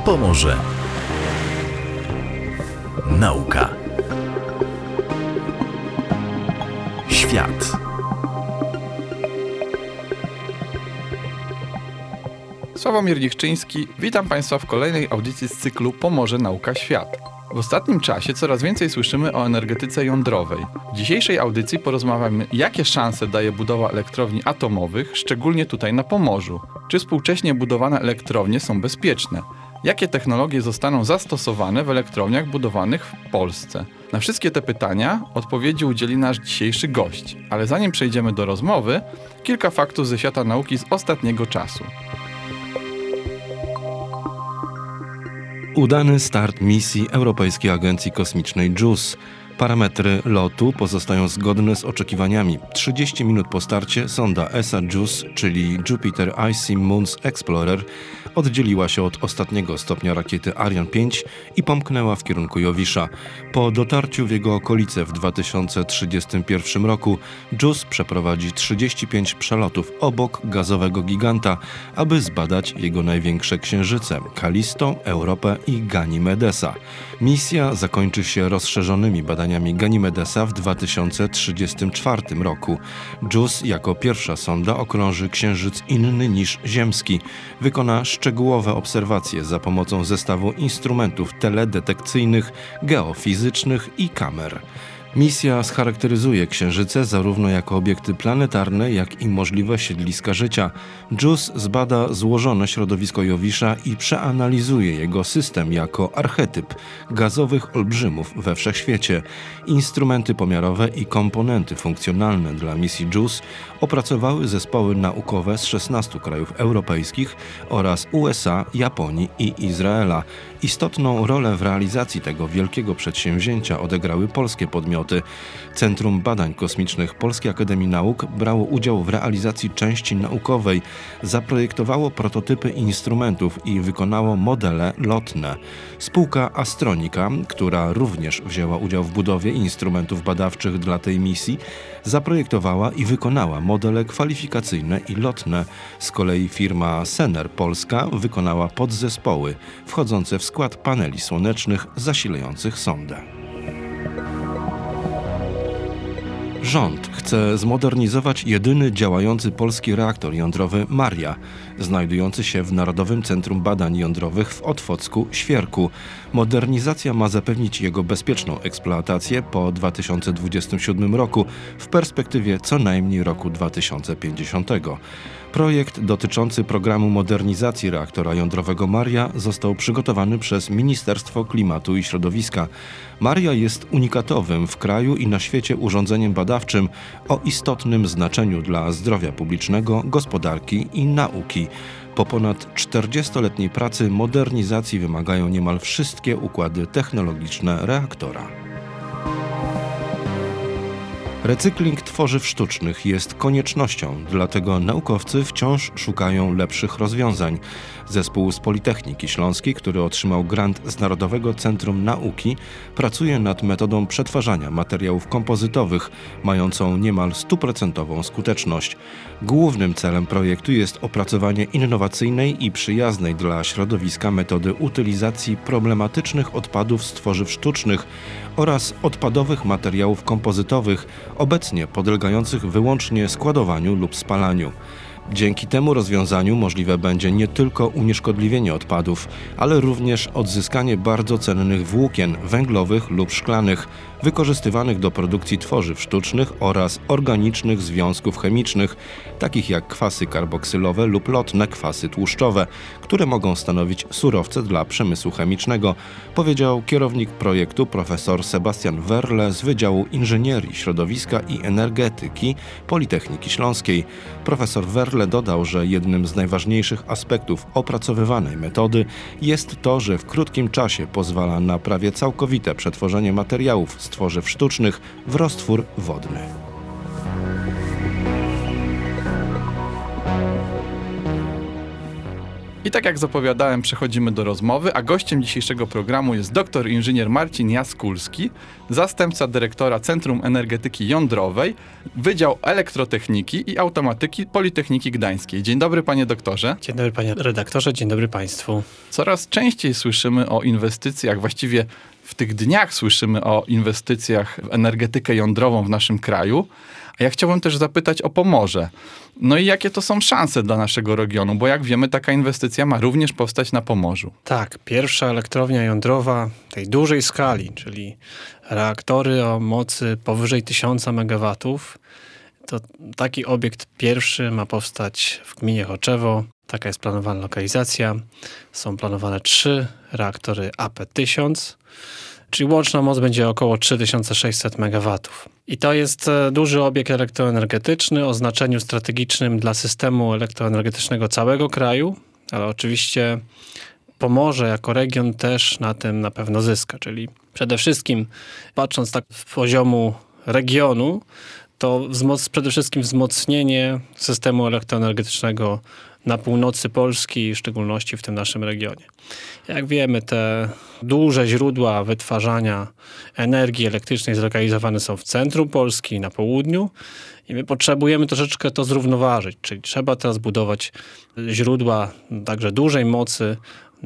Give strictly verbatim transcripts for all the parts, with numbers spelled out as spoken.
Pomorze. Nauka. Świat. Sławomir Nichczyński, witam Państwa w kolejnej audycji z cyklu Pomorze, Nauka, Świat. W ostatnim czasie coraz więcej słyszymy o energetyce jądrowej. W dzisiejszej audycji porozmawiamy, jakie szanse daje budowa elektrowni atomowych, szczególnie tutaj na Pomorzu. Czy współcześnie budowane elektrownie są bezpieczne? Jakie technologie zostaną zastosowane w elektrowniach budowanych w Polsce? Na wszystkie te pytania odpowiedzi udzieli nasz dzisiejszy gość. Ale zanim przejdziemy do rozmowy, kilka faktów ze świata nauki z ostatniego czasu. Udany start misji Europejskiej Agencji Kosmicznej JUICE. Parametry lotu pozostają zgodne z oczekiwaniami. trzydzieści minut po starcie sonda E S A JUICE, czyli Jupiter Icy Moons Explorer, oddzieliła się od ostatniego stopnia rakiety Ariane pięć i pomknęła w kierunku Jowisza. Po dotarciu w jego okolice w dwa tysiące trzydziestym pierwszym roku JUICE przeprowadzi trzydzieści pięć przelotów obok gazowego giganta, aby zbadać jego największe księżyce – Kalisto, Europę i Ganimedesa. Misja zakończy się rozszerzonymi badaniami Ganimedesa w dwa tysiące trzydziestym czwartym roku. JUICE jako pierwsza sonda okrąży księżyc inny niż ziemski. Wykona szczegółowe obserwacje za pomocą zestawu instrumentów teledetekcyjnych, geofizycznych i kamer. Misja scharakteryzuje księżyce zarówno jako obiekty planetarne, jak i możliwe siedliska życia. JUICE zbada złożone środowisko Jowisza i przeanalizuje jego system jako archetyp gazowych olbrzymów we wszechświecie. Instrumenty pomiarowe i komponenty funkcjonalne dla misji JUICE opracowały zespoły naukowe z szesnastu krajów europejskich oraz U S A, Japonii i Izraela. Istotną rolę w realizacji tego wielkiego przedsięwzięcia odegrały polskie podmioty. Centrum Badań Kosmicznych Polskiej Akademii Nauk brało udział w realizacji części naukowej, zaprojektowało prototypy instrumentów i wykonało modele lotne. Spółka Astronika, która również wzięła udział w budowie instrumentów badawczych dla tej misji, zaprojektowała i wykonała modele kwalifikacyjne i lotne. Z kolei firma Sener Polska wykonała podzespoły wchodzące w skład paneli słonecznych zasilających sondę. Rząd chce zmodernizować jedyny działający polski reaktor jądrowy Maria, znajdujący się w Narodowym Centrum Badań Jądrowych w Otwocku, Świerku. Modernizacja ma zapewnić jego bezpieczną eksploatację po dwa tysiące dwudziestym siódmym roku w perspektywie co najmniej roku dwa tysiące pięćdziesiątego. Projekt dotyczący programu modernizacji reaktora jądrowego Maria został przygotowany przez Ministerstwo Klimatu i Środowiska. Maria jest unikatowym w kraju i na świecie urządzeniem badawczym o istotnym znaczeniu dla zdrowia publicznego, gospodarki i nauki. Po ponad czterdziestoletniej pracy modernizacji wymagają niemal wszystkie układy technologiczne reaktora. Recykling tworzyw sztucznych jest koniecznością, dlatego naukowcy wciąż szukają lepszych rozwiązań. Zespół z Politechniki Śląskiej, który otrzymał grant z Narodowego Centrum Nauki, pracuje nad metodą przetwarzania materiałów kompozytowych, mającą niemal stuprocentową skuteczność. Głównym celem projektu jest opracowanie innowacyjnej i przyjaznej dla środowiska metody utylizacji problematycznych odpadów z tworzyw sztucznych oraz odpadowych materiałów kompozytowych, obecnie podlegających wyłącznie składowaniu lub spalaniu. Dzięki temu rozwiązaniu możliwe będzie nie tylko unieszkodliwienie odpadów, ale również odzyskanie bardzo cennych włókien węglowych lub szklanych, wykorzystywanych do produkcji tworzyw sztucznych oraz organicznych związków chemicznych, takich jak kwasy karboksylowe lub lotne kwasy tłuszczowe, które mogą stanowić surowce dla przemysłu chemicznego, powiedział kierownik projektu profesor Sebastian Werle z Wydziału Inżynierii Środowiska i Energetyki Politechniki Śląskiej. Profesor Werle dodał, że jednym z najważniejszych aspektów opracowywanej metody jest to, że w krótkim czasie pozwala na prawie całkowite przetworzenie materiałów z tworzyw sztucznych w roztwór wodny. I tak jak zapowiadałem, przechodzimy do rozmowy, a gościem dzisiejszego programu jest doktor inżynier Marcin Jaskulski, zastępca dyrektora Centrum Energetyki Jądrowej, Wydział Elektrotechniki i Automatyki Politechniki Gdańskiej. Dzień dobry, panie doktorze. Dzień dobry, panie redaktorze, dzień dobry państwu. Coraz częściej słyszymy o inwestycjach, właściwie w tych dniach słyszymy o inwestycjach w energetykę jądrową w naszym kraju. A ja chciałbym też zapytać o Pomorze. No i jakie to są szanse dla naszego regionu? Bo jak wiemy, taka inwestycja ma również powstać na Pomorzu. Tak, pierwsza elektrownia jądrowa tej dużej skali, czyli reaktory o mocy powyżej tysiąca megawatów. To taki obiekt pierwszy ma powstać w gminie Choczewo. Taka jest planowana lokalizacja. Są planowane trzy reaktory A P tysiąc. Czyli łączna moc będzie około trzy tysiące sześćset megawatów. I to jest duży obiekt elektroenergetyczny o znaczeniu strategicznym dla systemu elektroenergetycznego całego kraju, ale oczywiście Pomorze jako region też na tym na pewno zyska. Czyli przede wszystkim patrząc tak z poziomu regionu, to wzmoc- przede wszystkim wzmocnienie systemu elektroenergetycznego na północy Polski, w szczególności w tym naszym regionie. Jak wiemy, te duże źródła wytwarzania energii elektrycznej zlokalizowane są w centrum Polski, na południu i my potrzebujemy troszeczkę to zrównoważyć, czyli trzeba teraz budować źródła także dużej mocy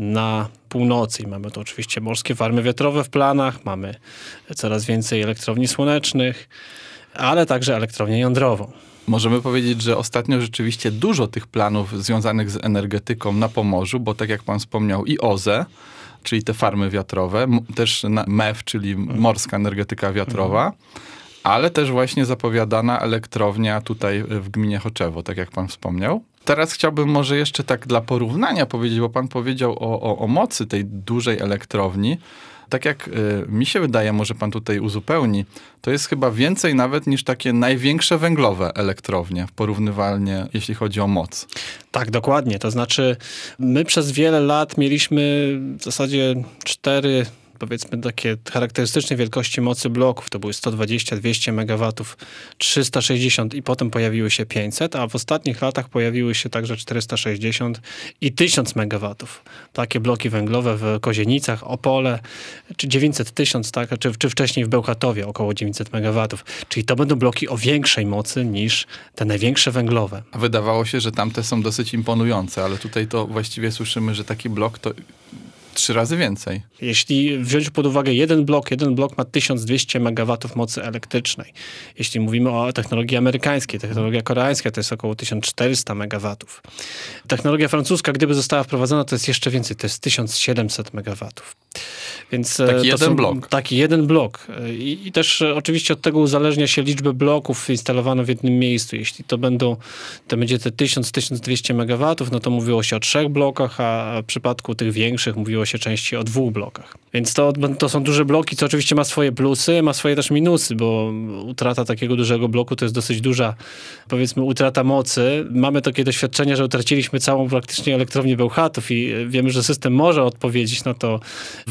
na północy. I mamy tu oczywiście morskie farmy wiatrowe w planach, mamy coraz więcej elektrowni słonecznych, ale także elektrownię jądrową. Możemy powiedzieć, że ostatnio rzeczywiście dużo tych planów związanych z energetyką na Pomorzu, bo tak jak pan wspomniał i O Z E, czyli te farmy wiatrowe, m- też na M E W, czyli morska energetyka wiatrowa, mhm. ale też właśnie zapowiadana elektrownia tutaj w gminie Choczewo, tak jak pan wspomniał. Teraz chciałbym może jeszcze tak dla porównania powiedzieć, bo pan powiedział o, o, o mocy tej dużej elektrowni. Tak jak y, mi się wydaje, może pan tutaj uzupełni, to jest chyba więcej nawet niż takie największe węglowe elektrownie, porównywalnie, jeśli chodzi o moc. Tak, dokładnie. To znaczy my przez wiele lat mieliśmy w zasadzie cztery, powiedzmy takie charakterystycznej wielkości mocy bloków. To były sto dwadzieścia dwieście megawatów, trzysta sześćdziesiąt i potem pojawiły się pięćset, a w ostatnich latach pojawiły się także czterysta sześćdziesiąt i tysiąc megawatów. Takie bloki węglowe w Kozienicach, Opole, czy dziewięćset tysiąc, tak, czy, czy wcześniej w Bełchatowie około dziewięćset megawatów. Czyli to będą bloki o większej mocy niż te największe węglowe. A wydawało się, że tamte są dosyć imponujące, ale tutaj to właściwie słyszymy, że taki blok to trzy razy więcej. Jeśli wziąć pod uwagę jeden blok, jeden blok ma tysiąc dwieście megawatów mocy elektrycznej. Jeśli mówimy o technologii amerykańskiej, technologia koreańska to jest około tysiąc czterysta megawatów. Technologia francuska, gdyby została wprowadzona, to jest jeszcze więcej, to jest tysiąc siedemset megawatów. Więc taki to jeden są, blok. Taki jeden blok. I, I też oczywiście od tego uzależnia się liczbę bloków instalowanych w jednym miejscu. Jeśli to będą, to będzie te tysiąc do tysiąc dwieście megawatów, no to mówiło się o trzech blokach, a w przypadku tych większych mówiło się częściej o dwóch blokach. Więc to, to są duże bloki, co oczywiście ma swoje plusy, ma swoje też minusy, bo utrata takiego dużego bloku to jest dosyć duża, powiedzmy, utrata mocy. Mamy takie doświadczenie, że utraciliśmy całą praktycznie elektrownię Bełchatów i wiemy, że system może odpowiedzieć na to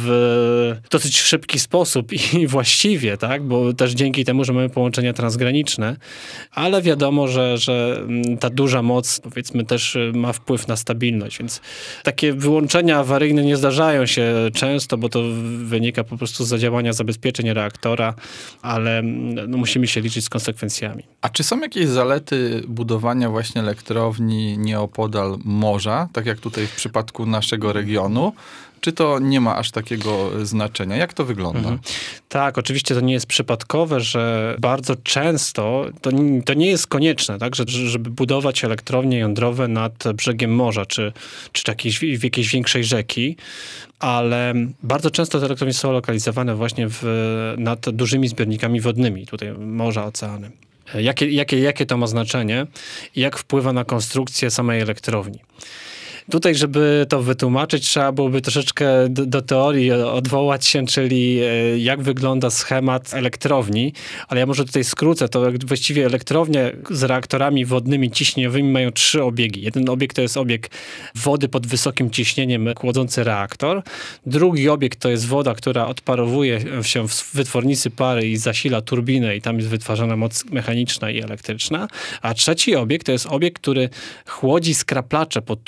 w dosyć szybki sposób i właściwie, tak, bo też dzięki temu, że mamy połączenia transgraniczne, ale wiadomo, że, że ta duża moc, powiedzmy, też ma wpływ na stabilność, więc takie wyłączenia awaryjne nie zdarzają się często, bo to wynika po prostu z zadziałania zabezpieczeń reaktora, ale no, musimy się liczyć z konsekwencjami. A czy są jakieś zalety budowania właśnie elektrowni nieopodal morza, tak jak tutaj w przypadku naszego regionu? Czy to nie ma aż takiego znaczenia? Jak to wygląda? Mhm. Tak, oczywiście to nie jest przypadkowe, że bardzo często, to, to nie jest konieczne, tak, że, żeby budować elektrownie jądrowe nad brzegiem morza, czy, czy jakiejś, w jakiejś większej rzeki, ale bardzo często te elektrownie są lokalizowane właśnie w, nad dużymi zbiornikami wodnymi, tutaj morza, oceany. Jakie, jakie, jakie to ma znaczenie i jak wpływa na konstrukcję samej elektrowni? Tutaj, żeby to wytłumaczyć, trzeba byłoby troszeczkę do, do teorii odwołać się, czyli jak wygląda schemat elektrowni, ale ja może tutaj skrócę, to właściwie elektrownie z reaktorami wodnymi ciśnieniowymi mają trzy obiegi. Jeden obieg to jest obieg wody pod wysokim ciśnieniem chłodzący reaktor. Drugi obieg to jest woda, która odparowuje się w wytwornicy pary i zasila turbinę i tam jest wytwarzana moc mechaniczna i elektryczna. A trzeci obieg to jest obieg, który chłodzi skraplacze pod turbinami,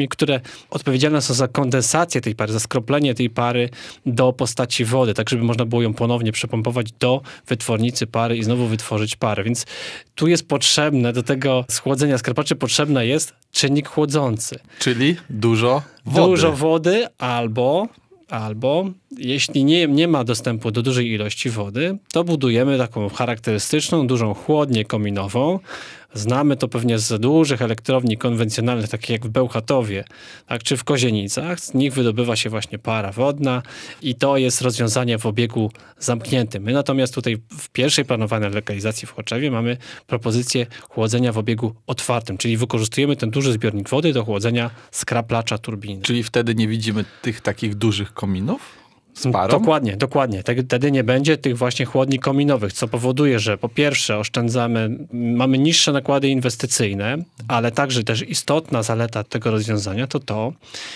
elektrowni, które odpowiedzialne są za kondensację tej pary, za skroplenie tej pary do postaci wody, tak żeby można było ją ponownie przepompować do wytwornicy pary i znowu wytworzyć parę. Więc tu jest potrzebne, do tego schłodzenia skrapaczy potrzebny jest czynnik chłodzący. Czyli dużo wody. Dużo wody albo... Albo jeśli nie, nie ma dostępu do dużej ilości wody, to budujemy taką charakterystyczną, dużą chłodnię kominową. Znamy to pewnie z dużych elektrowni konwencjonalnych, takich jak w Bełchatowie, tak, czy w Kozienicach. Z nich wydobywa się właśnie para wodna i to jest rozwiązanie w obiegu zamkniętym. My natomiast tutaj w pierwszej planowanej lokalizacji w Choczewie mamy propozycję chłodzenia w obiegu otwartym, czyli wykorzystujemy ten duży zbiornik wody do chłodzenia skraplacza turbiny. Czyli wtedy nie widzimy tych takich dużych kominów? Z parą? Dokładnie, dokładnie. Wtedy nie będzie tych właśnie chłodni kominowych, co powoduje, że po pierwsze oszczędzamy, mamy niższe nakłady inwestycyjne, ale także też istotna zaleta tego rozwiązania to to,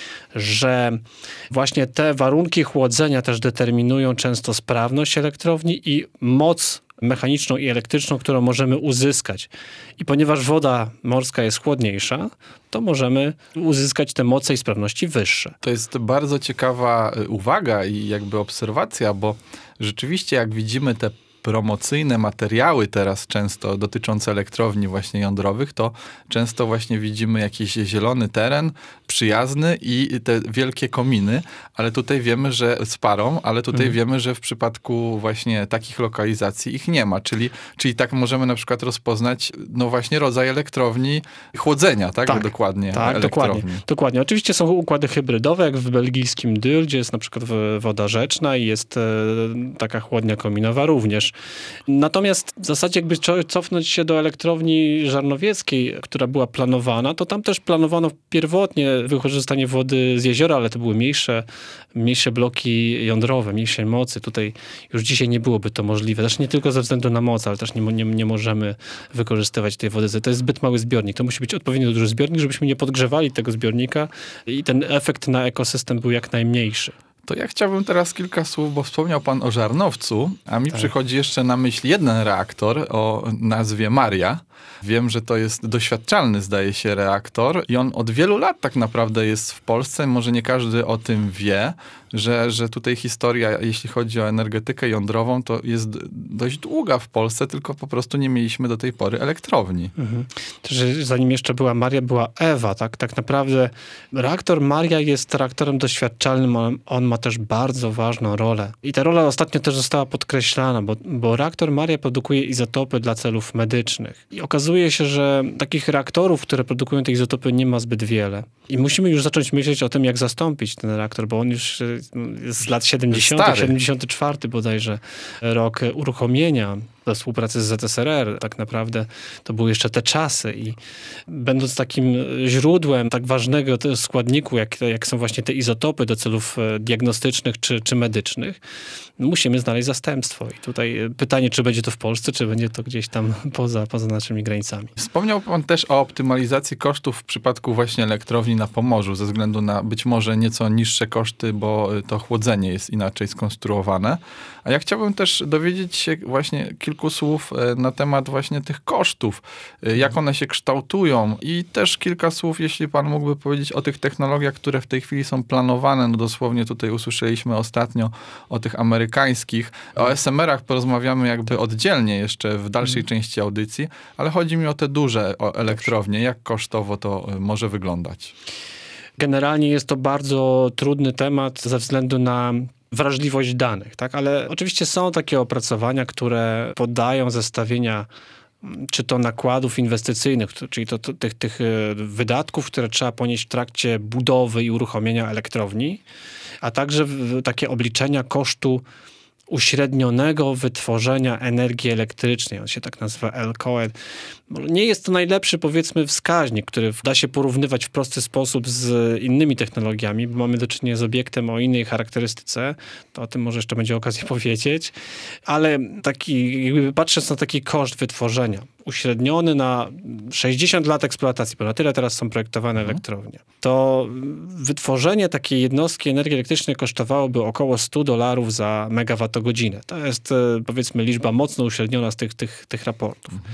że właśnie te warunki chłodzenia też determinują często sprawność elektrowni i moc mechaniczną i elektryczną, którą możemy uzyskać. I ponieważ woda morska jest chłodniejsza, to możemy uzyskać te moce i sprawności wyższe. To jest bardzo ciekawa uwaga i jakby obserwacja, bo rzeczywiście jak widzimy te promocyjne materiały teraz często dotyczące elektrowni właśnie jądrowych, to często właśnie widzimy jakiś zielony teren, przyjazny i te wielkie kominy, ale tutaj wiemy, że z parą, ale tutaj mm. wiemy, że w przypadku właśnie takich lokalizacji ich nie ma, czyli, czyli tak możemy na przykład rozpoznać no właśnie rodzaj elektrowni chłodzenia, tak? Tak, dokładnie. Tak, dokładnie, dokładnie. Oczywiście są układy hybrydowe, jak w belgijskim Dyl, gdzie jest na przykład woda rzeczna i jest e, taka chłodnia kominowa również. Natomiast w zasadzie jakby cofnąć się do elektrowni żarnowieckiej, która była planowana, to tam też planowano pierwotnie wykorzystanie wody z jeziora, ale to były mniejsze, mniejsze bloki jądrowe, mniejszej mocy. Tutaj już dzisiaj nie byłoby to możliwe. Też nie tylko ze względu na moc, ale też nie, nie, nie możemy wykorzystywać tej wody. To jest zbyt mały zbiornik. To musi być odpowiednio duży zbiornik, żebyśmy nie podgrzewali tego zbiornika i ten efekt na ekosystem był jak najmniejszy. To ja chciałbym teraz kilka słów, bo wspomniał pan o Żarnowcu, a mi tak. przychodzi jeszcze na myśl jeden reaktor o nazwie Maria. Wiem, że to jest doświadczalny, zdaje się, reaktor i on od wielu lat tak naprawdę jest w Polsce. Może nie każdy o tym wie, że, że tutaj historia, jeśli chodzi o energetykę jądrową, to jest dość długa w Polsce, tylko po prostu nie mieliśmy do tej pory elektrowni. Mhm. Że zanim jeszcze była Maria, była Ewa, tak? Tak naprawdę reaktor Maria jest reaktorem doświadczalnym, on, on ma też bardzo ważną rolę. I ta rola ostatnio też została podkreślana, bo, bo reaktor Maria produkuje izotopy dla celów medycznych. I okazuje się, że takich reaktorów, które produkują te izotopy, nie ma zbyt wiele. I musimy już zacząć myśleć o tym, jak zastąpić ten reaktor, bo on już jest z lat siedemdziesiątych, siedemdziesiąty czwarty bodajże rok uruchomienia do współpracy z Z S R R. Tak naprawdę to były jeszcze te czasy i będąc takim źródłem tak ważnego składniku, jak, jak są właśnie te izotopy do celów diagnostycznych czy, czy medycznych, musimy znaleźć zastępstwo. I tutaj pytanie, czy będzie to w Polsce, czy będzie to gdzieś tam poza, poza naszymi granicami. Wspomniał pan też o optymalizacji kosztów w przypadku właśnie elektrowni na Pomorzu, ze względu na być może nieco niższe koszty, bo to chłodzenie jest inaczej skonstruowane. A ja chciałbym też dowiedzieć się właśnie kilku słów na temat właśnie tych kosztów, jak one się kształtują i też kilka słów, jeśli pan mógłby powiedzieć o tych technologiach, które w tej chwili są planowane. No dosłownie tutaj usłyszeliśmy ostatnio o tych amerykańskich. O S M R-ach porozmawiamy jakby oddzielnie jeszcze w dalszej części audycji, ale chodzi mi o te duże o elektrownie. Jak kosztowo to może wyglądać? Generalnie jest to bardzo trudny temat ze względu na wrażliwość danych, tak? Ale oczywiście są takie opracowania, które podają zestawienia czy to nakładów inwestycyjnych, czyli to, to, tych, tych wydatków, które trzeba ponieść w trakcie budowy i uruchomienia elektrowni, a także w, takie obliczenia kosztu uśrednionego wytworzenia energii elektrycznej. On się tak nazywa L C O E. Nie jest to najlepszy, powiedzmy, wskaźnik, który da się porównywać w prosty sposób z innymi technologiami, bo mamy do czynienia z obiektem o innej charakterystyce. To o tym może jeszcze będzie okazja powiedzieć. Ale taki, jakby patrząc na taki koszt wytworzenia, uśredniony na sześćdziesiąt lat eksploatacji, bo na tyle teraz są projektowane mhm. elektrownie, to wytworzenie takiej jednostki energii elektrycznej kosztowałoby około sto dolarów za megawattogodzinę. To jest, powiedzmy, liczba mocno uśredniona z tych, tych, tych raportów. Mhm.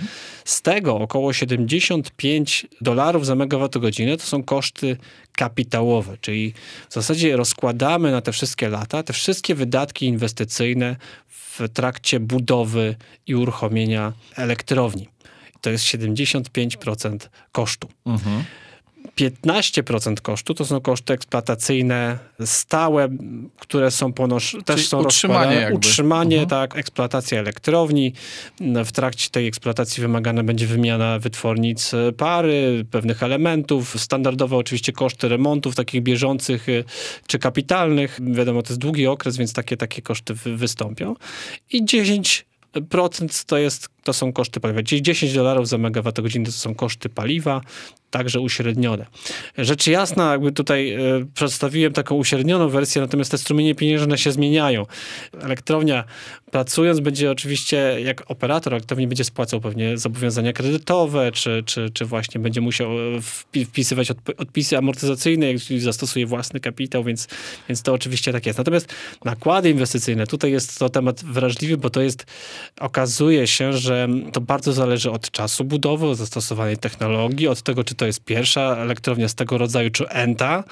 Z tego około siedemdziesiąt pięć dolarów za megawattogodzinę to są koszty kapitałowe, czyli w zasadzie rozkładamy na te wszystkie lata te wszystkie wydatki inwestycyjne w trakcie budowy i uruchomienia elektrowni. To jest siedemdziesiąt pięć procent kosztu. Mhm. piętnaście procent kosztu to są koszty eksploatacyjne stałe, które są ponosz... też są utrzymanie jakby. Utrzymanie, mhm. tak, eksploatacja elektrowni. W trakcie tej eksploatacji wymagana będzie wymiana wytwornic pary, pewnych elementów. Standardowo oczywiście koszty remontów takich bieżących czy kapitalnych. Wiadomo, to jest długi okres, więc takie, takie koszty wy- wystąpią. I dziesięć procent to jest, to są koszty paliwa. Czyli dziesięć dolarów za megawattogodzinę to są koszty paliwa, także uśrednione. Rzecz jasna, jakby tutaj e, przedstawiłem taką uśrednioną wersję, natomiast te strumienie pieniężne się zmieniają. Elektrownia pracując będzie oczywiście, jak operator elektrowni będzie spłacał pewnie zobowiązania kredytowe, czy, czy, czy właśnie będzie musiał wpisywać odp- odpisy amortyzacyjne, jeśli zastosuje własny kapitał, więc, więc to oczywiście tak jest. Natomiast nakłady inwestycyjne, tutaj jest to temat wrażliwy, bo to jest, okazuje się, że to bardzo zależy od czasu budowy, od zastosowanej technologii, od tego, czy to jest pierwsza elektrownia z tego rodzaju, czy enta.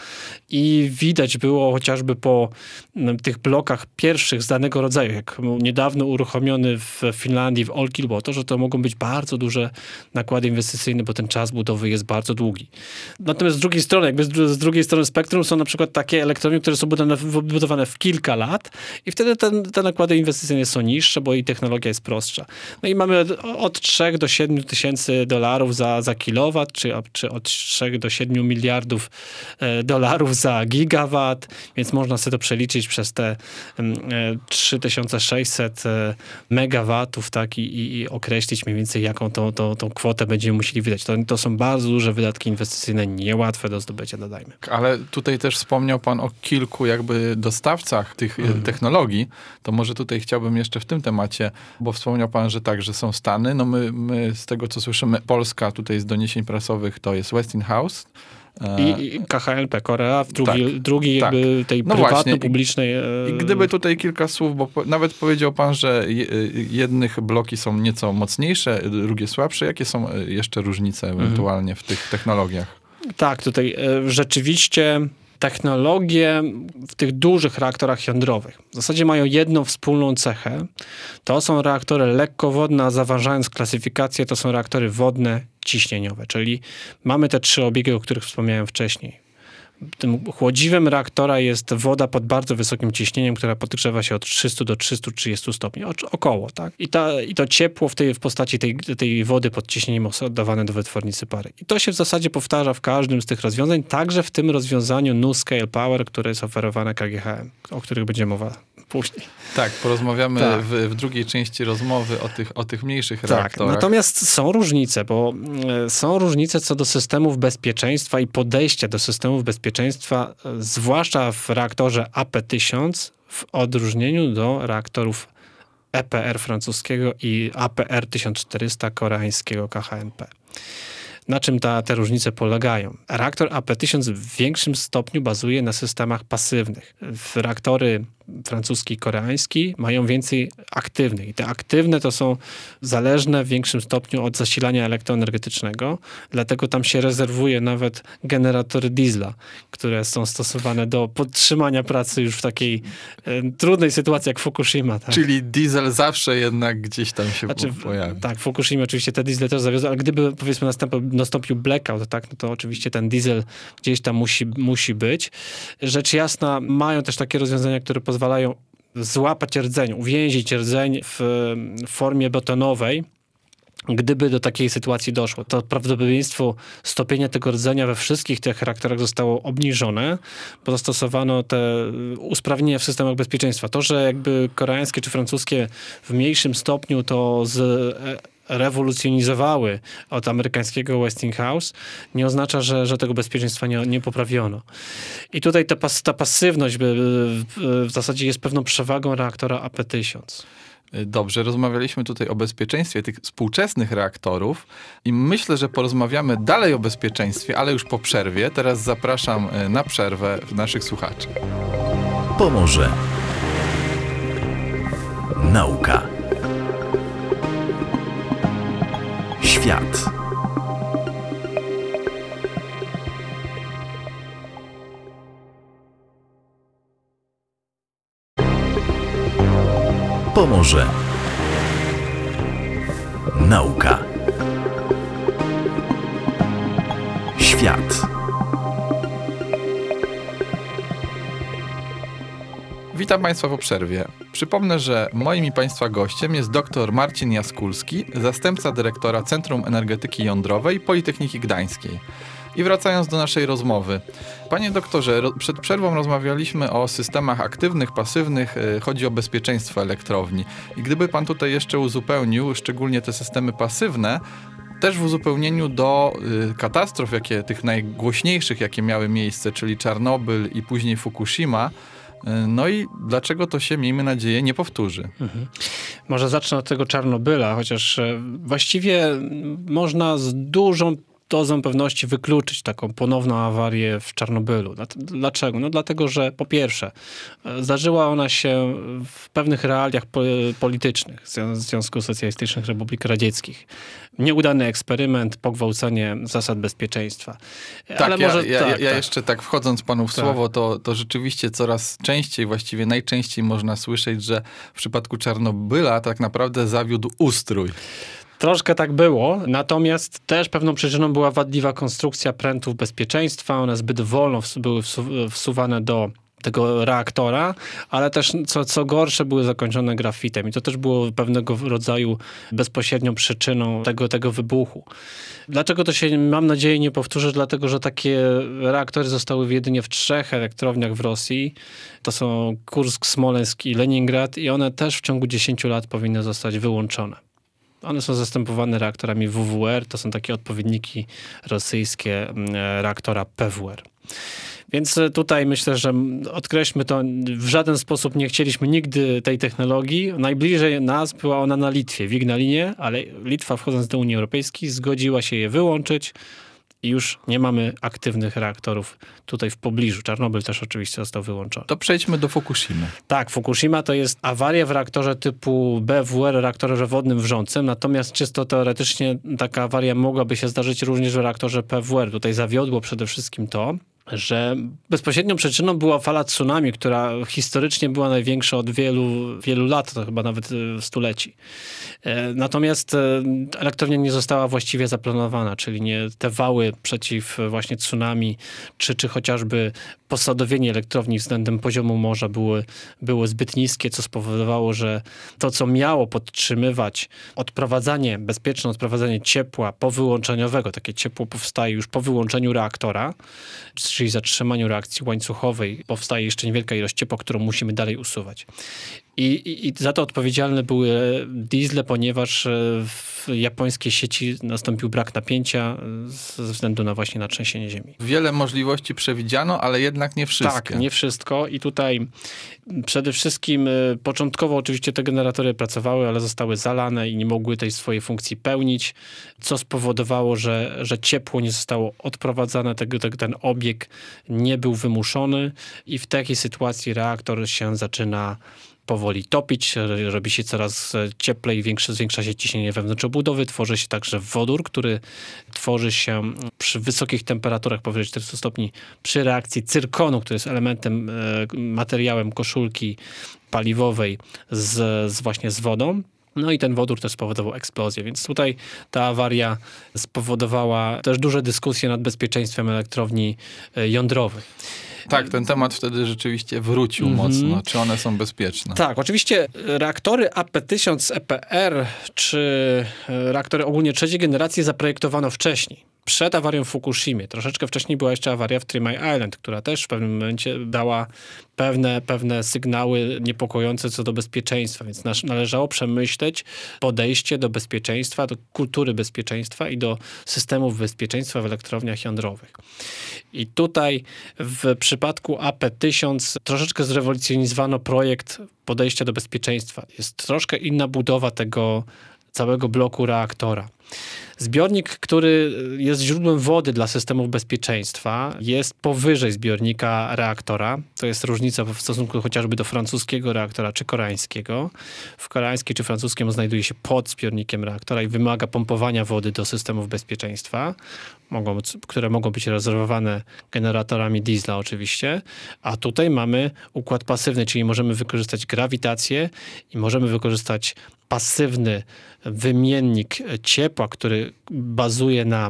I widać było chociażby po no, tych blokach pierwszych z danego rodzaju, jak niedawno uruchomiony w Finlandii, w Olkiluoto, że to mogą być bardzo duże nakłady inwestycyjne, bo ten czas budowy jest bardzo długi. Natomiast z drugiej strony, jakby z drugiej strony spektrum są na przykład takie elektrownie, które są budowane, budowane w kilka lat i wtedy ten, te nakłady inwestycyjne są niższe, bo i technologia jest prostsza. No i mamy od trzech do siedmiu tysięcy dolarów za, za kilowat, czy, czy od trzech do siedmiu miliardów e, dolarów za gigawat, więc można sobie to przeliczyć przez te e, trzy tysiące sześćset e, megawatów, tak, i, i, i określić mniej więcej, jaką tą, tą, tą kwotę będziemy musieli wydać. To, to są bardzo duże wydatki inwestycyjne, niełatwe do zdobycia, dodajmy. Ale tutaj też wspomniał pan o kilku jakby dostawcach tych mhm. technologii, to może tutaj chciałbym jeszcze w tym temacie, bo wspomniał pan, że tak, że są Stany, no my, my z tego, co słyszymy, Polska tutaj z doniesień prasowych to jest Westinghouse. I, i K H N P, Korea, w drugi, tak, drugi tak. jakby tej no prywatno-publicznej... I, I gdyby tutaj kilka słów, bo po, nawet powiedział pan, że jednych bloki są nieco mocniejsze, drugie słabsze. Jakie są jeszcze różnice ewentualnie w tych technologiach? Tak, tutaj rzeczywiście technologie w tych dużych reaktorach jądrowych w zasadzie mają jedną wspólną cechę. To są reaktory lekkowodne, a zaważając klasyfikację, to są reaktory wodne ciśnieniowe, czyli mamy te trzy obiegi, o których wspomniałem wcześniej. Tym chłodziwem reaktora jest woda pod bardzo wysokim ciśnieniem, która podgrzewa się od trzystu do trzystu trzydziestu stopni, około, tak? I, ta, i to ciepło w, tej, w postaci tej, tej wody pod ciśnieniem jest oddawane do wytwornicy pary. I to się w zasadzie powtarza w każdym z tych rozwiązań, także w tym rozwiązaniu NuScale Power, które jest oferowane K G H M, o których będzie mowa później. Tak, porozmawiamy tak. W, w drugiej części rozmowy o tych, o tych mniejszych tak, reaktorach. Natomiast są różnice, bo są różnice co do systemów bezpieczeństwa i podejścia do systemów bezpieczeństwa, zwłaszcza w reaktorze A P tysiąc w odróżnieniu do reaktorów E P R francuskiego i A P R tysiąc czterysta koreańskiego K H N P. Na czym ta, te różnice polegają? Reaktor A P tysiąc w większym stopniu bazuje na systemach pasywnych. W reaktory francuski i koreański mają więcej aktywnych. I te aktywne to są zależne w większym stopniu od zasilania elektroenergetycznego, dlatego tam się rezerwuje nawet generatory diesla, które są stosowane do podtrzymania pracy już w takiej e, trudnej sytuacji jak Fukushima. Tak? Czyli diesel zawsze jednak gdzieś tam się znaczy, pojawi. Tak, w Fukushimie oczywiście te diesle też zawiozły, ale gdyby powiedzmy nastąpił, nastąpił blackout, tak, no to oczywiście ten diesel gdzieś tam musi, musi być. Rzecz jasna, mają też takie rozwiązania, które pozwalają złapać rdzeń, uwięzić rdzeń w formie betonowej. Gdyby do takiej sytuacji doszło, to prawdopodobieństwo stopienia tego rdzenia we wszystkich tych reaktorach zostało obniżone, bo zastosowano te usprawnienia w systemach bezpieczeństwa. To, że jakby koreańskie czy francuskie w mniejszym stopniu to z rewolucjonizowały od amerykańskiego Westinghouse, nie oznacza, że, że tego bezpieczeństwa nie, nie poprawiono. I tutaj ta, pas, ta pasywność by, w zasadzie jest pewną przewagą reaktora A P tysiąc. Dobrze, rozmawialiśmy tutaj o bezpieczeństwie tych współczesnych reaktorów i myślę, że porozmawiamy dalej o bezpieczeństwie, ale już po przerwie. Teraz zapraszam na przerwę naszych słuchaczy. Pomorze. Nauka. Świat. Świat. Pomorze. Nauka. Świat. Witam Państwa po przerwie. Przypomnę, że moim i Państwa gościem jest dr Marcin Jaskulski, zastępca dyrektora Centrum Energetyki Jądrowej Politechniki Gdańskiej. I wracając do naszej rozmowy. Panie doktorze, ro- przed przerwą rozmawialiśmy o systemach aktywnych, pasywnych, yy, chodzi o bezpieczeństwo elektrowni. I gdyby Pan tutaj jeszcze uzupełnił, szczególnie te systemy pasywne, też w uzupełnieniu do y, katastrof, jakie, tych najgłośniejszych, jakie miały miejsce, czyli Czarnobyl i później Fukushima, y, no i dlaczego to się, miejmy nadzieję, nie powtórzy. Mhm. Może zacznę od tego Czarnobyla, chociaż e, właściwie można z dużą dozą pewności wykluczyć taką ponowną awarię w Czarnobylu. Dlaczego? No dlatego, że po pierwsze zdarzyła ona się w pewnych realiach politycznych w Związku Socjalistycznych Republik Radzieckich. Nieudany eksperyment, pogwałcenie zasad bezpieczeństwa. Tak, Ale ja, może, ja, tak, ja tak. jeszcze tak wchodząc Panu w Tak. słowo, to, to rzeczywiście coraz częściej, właściwie najczęściej można słyszeć, że w przypadku Czarnobyla tak naprawdę zawiódł ustrój. Troszkę tak było, natomiast też pewną przyczyną była wadliwa konstrukcja prętów bezpieczeństwa. One zbyt wolno ws- były wsu- wsuwane do tego reaktora, ale też co, co gorsze były zakończone grafitem i to też było pewnego rodzaju bezpośrednią przyczyną tego, tego wybuchu. Dlaczego to się, mam nadzieję, nie powtórzy? Dlatego, że takie reaktory zostały jedynie w trzech elektrowniach w Rosji. To są Kursk, Smoleńsk i Leningrad i one też w ciągu dziesięciu lat powinny zostać wyłączone. One są zastępowane reaktorami W W R, to są takie odpowiedniki rosyjskie reaktora P W R. Więc tutaj myślę, że odkreślmy to, w żaden sposób nie chcieliśmy nigdy tej technologii. Najbliżej nas była ona na Litwie, w Ignalinie, ale Litwa, wchodząc do Unii Europejskiej, zgodziła się je wyłączyć i już nie mamy aktywnych reaktorów tutaj w pobliżu. Czarnobyl też oczywiście został wyłączony. To przejdźmy do Fukushimy. Tak, Fukushima to jest awaria w reaktorze typu B W R, reaktorze wodnym wrzącym, natomiast czysto teoretycznie taka awaria mogłaby się zdarzyć również w reaktorze P W R. Tutaj zawiodło przede wszystkim to, że bezpośrednią przyczyną była fala tsunami, która historycznie była największa od wielu, wielu lat, to chyba nawet stuleci. Natomiast elektrownia nie została właściwie zaplanowana, czyli nie te wały przeciw właśnie tsunami, czy, czy chociażby posadowienie elektrowni względem poziomu morza były, było zbyt niskie, co spowodowało, że to, co miało podtrzymywać odprowadzanie, bezpieczne odprowadzanie ciepła powyłączeniowego, takie ciepło powstaje już po wyłączeniu reaktora, czyli zatrzymaniu reakcji łańcuchowej, powstaje jeszcze niewielka ilość ciepła, którą musimy dalej usuwać. I, i, I za to odpowiedzialne były diesle, ponieważ w japońskiej sieci nastąpił brak napięcia ze względu na właśnie na trzęsienie ziemi. Wiele możliwości przewidziano, ale jednak nie wszystkie. Tak, nie wszystko. I tutaj przede wszystkim początkowo oczywiście te generatory pracowały, ale zostały zalane i nie mogły tej swojej funkcji pełnić, co spowodowało, że, że ciepło nie zostało odprowadzane, tego, tego, ten obieg nie był wymuszony i w takiej sytuacji reaktor się zaczyna powoli topić, robi się coraz cieplej, większe, zwiększa się ciśnienie wewnątrz obudowy, tworzy się także wodór, który tworzy się przy wysokich temperaturach powyżej czterystu stopni przy reakcji cyrkonu, który jest elementem, materiałem koszulki paliwowej z, z właśnie z wodą. No i ten wodór też spowodował eksplozję, więc tutaj ta awaria spowodowała też duże dyskusje nad bezpieczeństwem elektrowni jądrowej. Tak, ten temat wtedy rzeczywiście wrócił mm-hmm. mocno. Czy one są bezpieczne? Tak, oczywiście reaktory A P tysiąc E P R czy reaktory ogólnie trzeciej generacji zaprojektowano wcześniej. Przed awarią w Fukushimie. Troszeczkę wcześniej była jeszcze awaria w Three Mile Island, która też w pewnym momencie dała pewne, pewne sygnały niepokojące co do bezpieczeństwa, więc należało przemyśleć podejście do bezpieczeństwa, do kultury bezpieczeństwa i do systemów bezpieczeństwa w elektrowniach jądrowych. I tutaj w przypadku A P tysiąc troszeczkę zrewolucjonizowano projekt podejścia do bezpieczeństwa. Jest troszkę inna budowa tego całego bloku reaktora. Zbiornik, który jest źródłem wody dla systemów bezpieczeństwa, jest powyżej zbiornika reaktora. To jest różnica w stosunku chociażby do francuskiego reaktora czy koreańskiego. W koreańskim czy francuskim on znajduje się pod zbiornikiem reaktora i wymaga pompowania wody do systemów bezpieczeństwa, mogą, które mogą być rezerwowane generatorami diesla oczywiście. A tutaj mamy układ pasywny, czyli możemy wykorzystać grawitację i możemy wykorzystać pasywny wymiennik ciepła, który bazuje na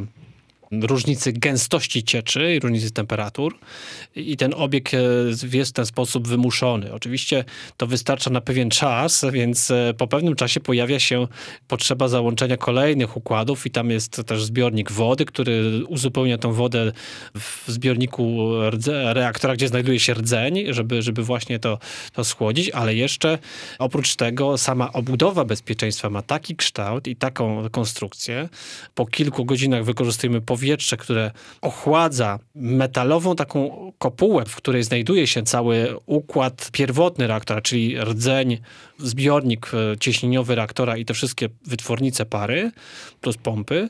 różnicy gęstości cieczy i różnicy temperatur i ten obieg jest w ten sposób wymuszony. Oczywiście to wystarcza na pewien czas, więc po pewnym czasie pojawia się potrzeba załączenia kolejnych układów i tam jest też zbiornik wody, który uzupełnia tą wodę w zbiorniku rdze, reaktora, gdzie znajduje się rdzeń, żeby, żeby właśnie to, to schłodzić, ale jeszcze oprócz tego sama obudowa bezpieczeństwa ma taki kształt i taką konstrukcję. Po kilku godzinach wykorzystujemy powietrze, powietrze, które ochładza metalową taką kopułę, w której znajduje się cały układ pierwotny reaktora, czyli rdzeń, zbiornik cieśniniowy reaktora i te wszystkie wytwornice pary plus pompy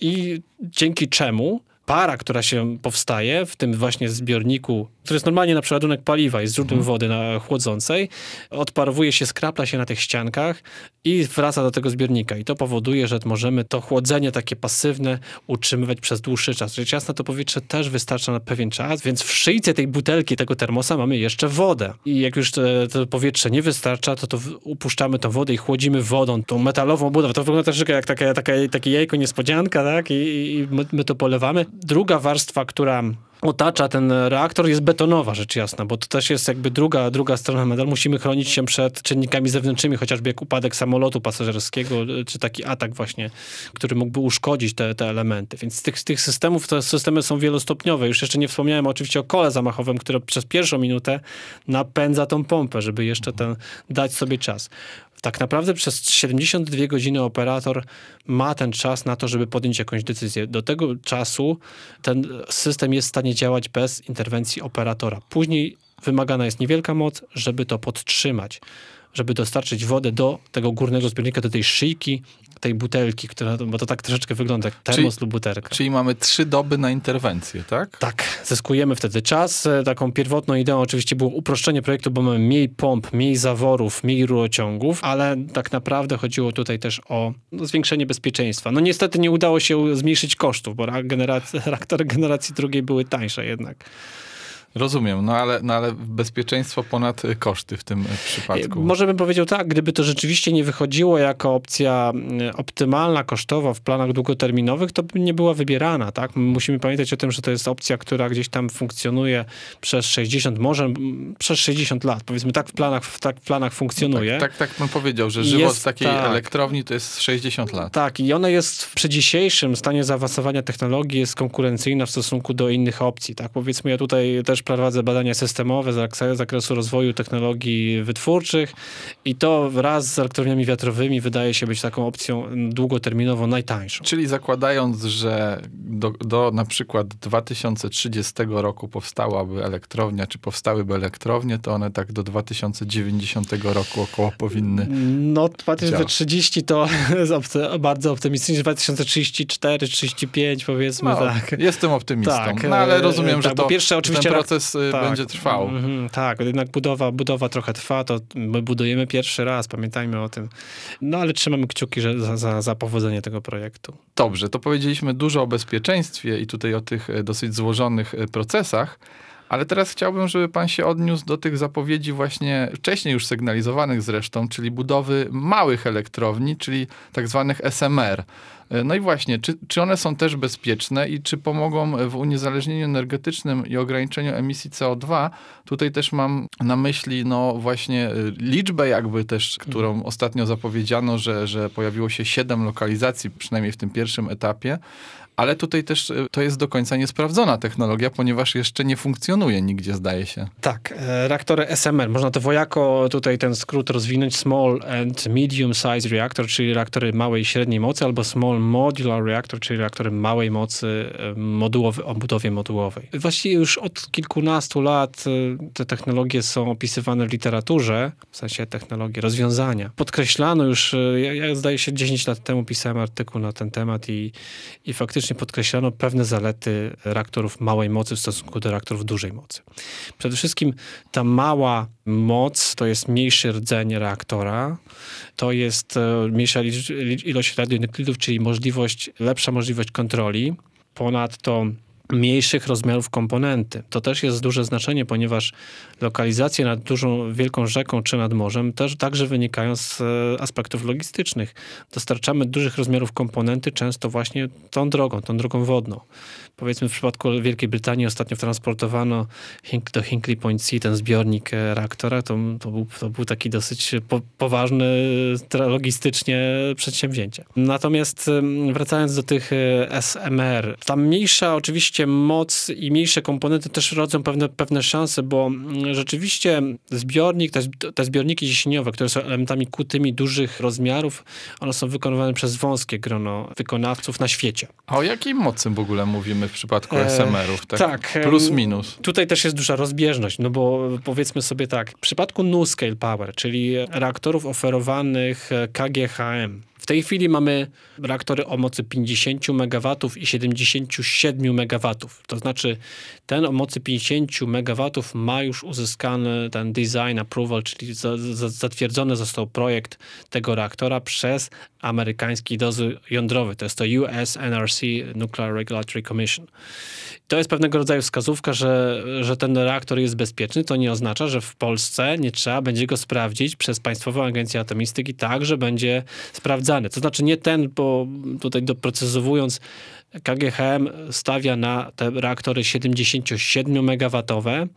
i dzięki czemu para, która się powstaje w tym właśnie zbiorniku, który jest normalnie na przeładunek paliwa, jest źródłem mhm. wody na chłodzącej, odparowuje się, skrapla się na tych ściankach i wraca do tego zbiornika. I to powoduje, że możemy to chłodzenie takie pasywne utrzymywać przez dłuższy czas. Rzecz jasna, to powietrze też wystarcza na pewien czas, więc w szyjce tej butelki, tego termosa mamy jeszcze wodę. I jak już to, to powietrze nie wystarcza, to, to upuszczamy tą wodę i chłodzimy wodą, tą metalową budowę. To wygląda troszeczkę jak takie, takie, takie jajko niespodzianka, tak? I, i my, my to polewamy. Druga warstwa, która otacza ten reaktor, jest betonowa, rzecz jasna, bo to też jest jakby druga, druga strona medalu. Musimy chronić się przed czynnikami zewnętrznymi, chociażby jak upadek samolotu pasażerskiego, czy taki atak właśnie, który mógłby uszkodzić te, te elementy. Więc z tych, z tych systemów, te systemy są wielostopniowe. Już jeszcze nie wspomniałem oczywiście o kole zamachowym, które przez pierwszą minutę napędza tą pompę, żeby jeszcze ten dać sobie czas. Tak naprawdę przez siedemdziesiąt dwie godziny operator ma ten czas na to, żeby podjąć jakąś decyzję. Do tego czasu ten system jest w stanie działać bez interwencji operatora. Później wymagana jest niewielka moc, żeby to podtrzymać, żeby dostarczyć wodę do tego górnego zbiornika, do tej szyjki, tej butelki, która, bo to tak troszeczkę wygląda jak termos czyli, lub butelka. Czyli mamy trzy doby na interwencję, tak? Tak, zyskujemy wtedy czas. Taką pierwotną ideą oczywiście było uproszczenie projektu, bo mamy mniej pomp, mniej zaworów, mniej rurociągów, ale tak naprawdę chodziło tutaj też o no, zwiększenie bezpieczeństwa. No niestety nie udało się zmniejszyć kosztów, bo generac- reaktory generacji drugiej były tańsze jednak. Rozumiem, no ale, no ale bezpieczeństwo ponad koszty w tym przypadku. Może bym powiedział tak, gdyby to rzeczywiście nie wychodziło jako opcja optymalna, kosztowa w planach długoterminowych, to by nie była wybierana, tak? Musimy pamiętać o tym, że to jest opcja, która gdzieś tam funkcjonuje przez sześćdziesiąt, może przez sześćdziesiąt lat. Powiedzmy, tak w planach, tak w planach funkcjonuje. Tak, tak, tak bym powiedział, że żywot jest, takiej tak, elektrowni to jest sześćdziesiąt lat. Tak, i ona jest przy dzisiejszym stanie zaawansowania technologii jest konkurencyjna w stosunku do innych opcji, tak? Powiedzmy, ja tutaj też prowadzę badania systemowe z zakresu rozwoju technologii wytwórczych i to wraz z elektrowniami wiatrowymi wydaje się być taką opcją długoterminowo najtańszą. Czyli zakładając, że do, do na przykład dwa tysiące trzydziestego roku powstałaby elektrownia, czy powstałyby elektrownie, to one tak do dwa tysiące dziewięćdziesiątego roku około powinny No dwa tysiące trzydzieści to bardzo optymistycznie, dwa tysiące trzydzieści cztery, trzydzieści pięć powiedzmy, no, tak. Jestem optymistą, tak, no ale rozumiem, tak, że to, pierwsze, oczywiście, ten proces tak, będzie trwał. Mm, tak, jednak budowa, budowa trochę trwa, to my budujemy pierwszy raz, pamiętajmy o tym. No ale trzymamy kciuki że za, za, za powodzenie tego projektu. Dobrze, to powiedzieliśmy dużo o bezpieczeństwie i tutaj o tych dosyć złożonych procesach, ale teraz chciałbym, żeby pan się odniósł do tych zapowiedzi właśnie wcześniej już sygnalizowanych zresztą, czyli budowy małych elektrowni, czyli tak zwanych S M R. No i właśnie, czy, czy one są też bezpieczne i czy pomogą w uniezależnieniu energetycznym i ograniczeniu emisji C O dwa? Tutaj też mam na myśli no właśnie liczbę jakby też, którą mhm. ostatnio zapowiedziano, że, że pojawiło się siedem lokalizacji, przynajmniej w tym pierwszym etapie. Ale tutaj też y, to jest do końca niesprawdzona technologia, ponieważ jeszcze nie funkcjonuje nigdzie, zdaje się. Tak, e, reaktory S M R, można to wojako tutaj ten skrót rozwinąć, Small and Medium Size Reactor, czyli reaktory małej i średniej mocy, albo Small Modular Reactor, czyli reaktory małej mocy e, modułowy, o budowie modułowej. Właściwie już od kilkunastu lat e, te technologie są opisywane w literaturze, w sensie technologie, rozwiązania. Podkreślano już, e, ja, ja zdaje się dziesięć lat temu pisałem artykuł na ten temat i, i faktycznie podkreślano pewne zalety reaktorów małej mocy w stosunku do reaktorów dużej mocy. Przede wszystkim ta mała moc to jest mniejszy rdzeń reaktora, to jest e, mniejsza ilość radionuklidów, czyli możliwość, lepsza możliwość kontroli. Ponadto mniejszych rozmiarów komponenty. To też jest duże znaczenie, ponieważ lokalizacje nad dużą, wielką rzeką czy nad morzem też także wynikają z e, aspektów logistycznych. Dostarczamy dużych rozmiarów komponenty często właśnie tą drogą, tą drogą wodną. Powiedzmy w przypadku Wielkiej Brytanii ostatnio transportowano Hink, do Hinkley Point C ten zbiornik e, reaktora. To, to, był, to był taki dosyć po, poważny logistycznie przedsięwzięcie. Natomiast e, wracając do tych e, S M R, ta mniejsza oczywiście moc i mniejsze komponenty też rodzą pewne, pewne szanse, bo rzeczywiście zbiornik, te, te zbiorniki ciśnieniowe, które są elementami kutymi dużych rozmiarów, one są wykonywane przez wąskie grono wykonawców na świecie. A o jakiej mocy w ogóle mówimy w przypadku S M R-ów? Tak, tak plus minus. Tutaj też jest duża rozbieżność, no bo powiedzmy sobie tak, w przypadku NuScale Power, czyli reaktorów oferowanych K G H M, w tej chwili mamy reaktory o mocy pięćdziesiąt megawatów i siedemdziesiąt siedem megawatów. To znaczy ten o mocy pięćdziesiąt megawatów ma już uzyskany ten design approval, czyli za, za, zatwierdzony został projekt tego reaktora przez amerykański dozór jądrowy. To jest to U S N R C, Nuclear Regulatory Commission. To jest pewnego rodzaju wskazówka, że, że ten reaktor jest bezpieczny. To nie oznacza, że w Polsce nie trzeba będzie go sprawdzić przez Państwową Agencję Atomistyki, tak, że będzie sprawdzany. To znaczy nie ten, bo tutaj doprecyzowując, K G H M stawia na te reaktory siedemdziesiąt siedem megawatowe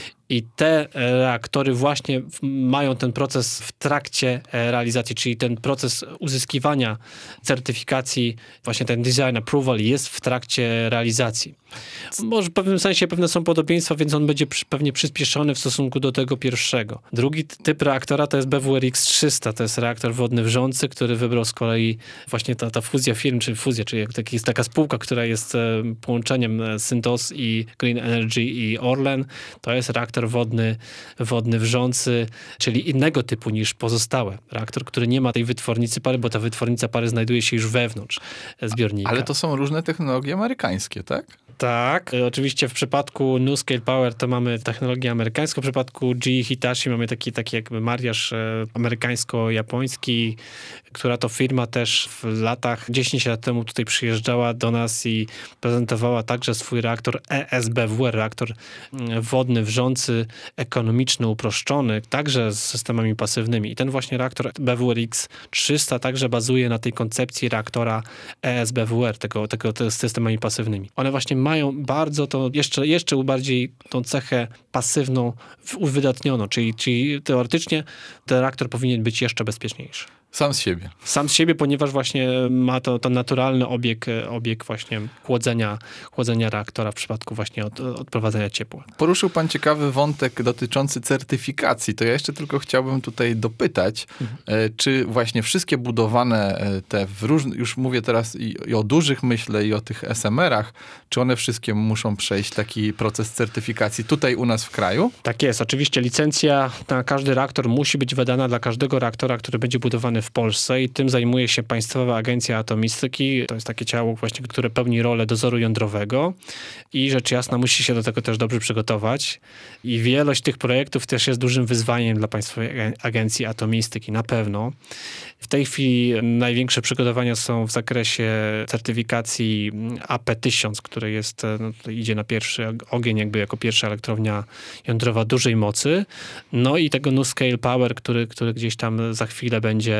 i te reaktory właśnie mają ten proces w trakcie realizacji, czyli ten proces uzyskiwania certyfikacji, właśnie ten design approval jest w trakcie realizacji. Może w pewnym sensie pewne są podobieństwa, więc on będzie przy, pewnie przyspieszony w stosunku do tego pierwszego. Drugi typ reaktora to jest B W R X trzysta, to jest reaktor wodny wrzący, który wybrał z kolei właśnie ta, ta fuzja firm, czy fuzja, czyli jak jest taka spółka, która jest połączeniem Syntos i Green Energy i Orlen. To jest reaktor wodny, wodny wrzący, czyli innego typu niż pozostałe. Reaktor, który nie ma tej wytwornicy pary, bo ta wytwornica pary znajduje się już wewnątrz zbiornika. Ale to są różne technologie amerykańskie, tak? Tak. Oczywiście w przypadku NuScale Power to mamy technologię amerykańską, w przypadku G E Hitachi mamy taki, taki jakby mariaż e, amerykańsko-japoński, która to firma też w latach, dziesięć lat temu tutaj przyjeżdżała do nas i prezentowała także swój reaktor E S B W R, reaktor wodny wrzący, ekonomiczny, uproszczony, także z systemami pasywnymi. I ten właśnie reaktor B W R X trzysta także bazuje na tej koncepcji reaktora E S B W R, tego, tego, tego z systemami pasywnymi. One właśnie mają bardzo to, jeszcze, jeszcze bardziej tą cechę pasywną uwydatnioną, czyli, czyli teoretycznie ten reaktor powinien być jeszcze bezpieczniejszy. Sam z siebie. Sam z siebie, ponieważ właśnie ma to, to naturalny obieg, obieg właśnie chłodzenia, chłodzenia reaktora w przypadku właśnie od, odprowadzania ciepła. Poruszył pan ciekawy wątek dotyczący certyfikacji. To ja jeszcze tylko chciałbym tutaj dopytać, mhm. czy właśnie wszystkie budowane te, w różnych, już mówię teraz i, i o dużych myślę i o tych S M R-ach, czy one wszystkie muszą przejść taki proces certyfikacji tutaj u nas w kraju? Tak jest. Oczywiście licencja na każdy reaktor musi być wydana dla każdego reaktora, który będzie budowany w Polsce i tym zajmuje się Państwowa Agencja Atomistyki. To jest takie ciało właśnie, które pełni rolę dozoru jądrowego i rzecz jasna musi się do tego też dobrze przygotować. I wielość tych projektów też jest dużym wyzwaniem dla Państwowej Agencji Atomistyki, na pewno. W tej chwili największe przygotowania są w zakresie certyfikacji A P tysiąc, które jest, no, idzie na pierwszy ogień jakby jako pierwsza elektrownia jądrowa dużej mocy. No i tego NuScale Power, który, który gdzieś tam za chwilę będzie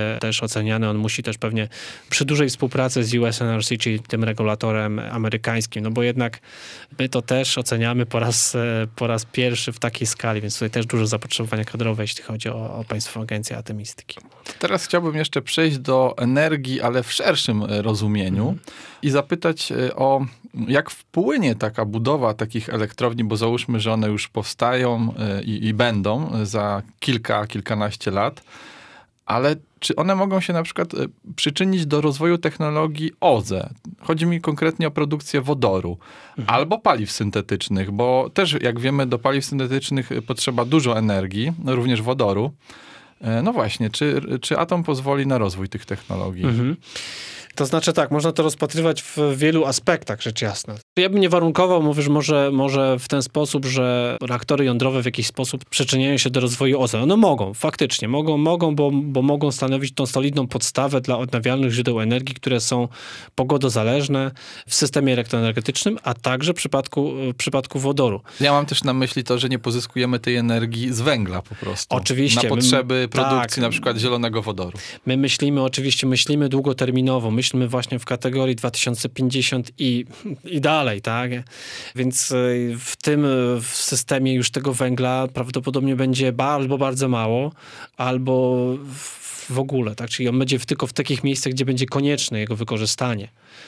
będzie też oceniany. On musi też pewnie przy dużej współpracy z U S N R C, czyli tym regulatorem amerykańskim, no bo jednak my to też oceniamy po raz, po raz pierwszy w takiej skali, więc tutaj też dużo zapotrzebowania kadrowe, jeśli chodzi o, o Państwową Agencję Atomistyki. Teraz chciałbym jeszcze przejść do energii, ale w szerszym rozumieniu mm. i zapytać o jak wpłynie taka budowa takich elektrowni, bo załóżmy, że one już powstają i, i będą za kilka, kilkanaście lat, ale czy one mogą się na przykład przyczynić do rozwoju technologii O Z E? Chodzi mi konkretnie o produkcję wodoru mhm. albo paliw syntetycznych, bo też jak wiemy do paliw syntetycznych potrzeba dużo energii, również wodoru. No właśnie, czy, czy atom pozwoli na rozwój tych technologii? Mhm. To znaczy tak, można to rozpatrywać w wielu aspektach, rzecz jasna. Ja bym nie warunkował, mówię, że może, może w ten sposób, że reaktory jądrowe w jakiś sposób przyczyniają się do rozwoju O Z E. No mogą, faktycznie, mogą, mogą bo, bo mogą stanowić tą solidną podstawę dla odnawialnych źródeł energii, które są pogodozależne w systemie elektroenergetycznym, a także w przypadku, w przypadku wodoru. Ja mam też na myśli to, że nie pozyskujemy tej energii z węgla po prostu. Oczywiście. Na potrzeby my, produkcji tak, na przykład zielonego wodoru. My myślimy, oczywiście myślimy długoterminowo, myślimy właśnie w kategorii dwa tysiące pięćdziesiąt i, i dalej, tak? Więc w tym w systemie już tego węgla prawdopodobnie będzie albo bardzo mało, albo w ogóle, tak? Czyli on będzie tylko w takich miejscach, gdzie będzie konieczne jego wykorzystanie.